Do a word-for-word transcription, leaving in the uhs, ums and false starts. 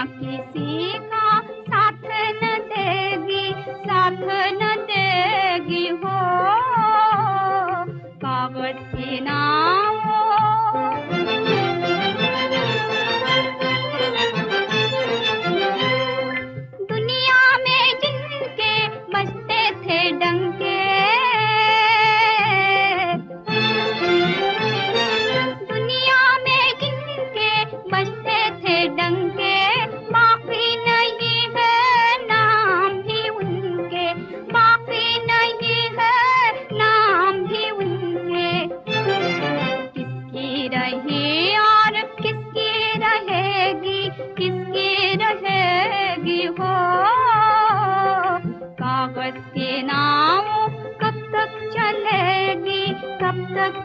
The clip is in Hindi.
किसी का साथ न देगी, साथ न देगी हो कागज की नाव। दुनिया में जिनके बजते थे डंके, दुनिया में जिनके बजते थे डंके, बाकी नहीं है नाम भी उनके, बाकी नहीं है नाम भी उनके। किसकी रही और किसकी रहेगी, किसकी रहेगी हो कागज की नाव। कब तक चलेगी, कब तक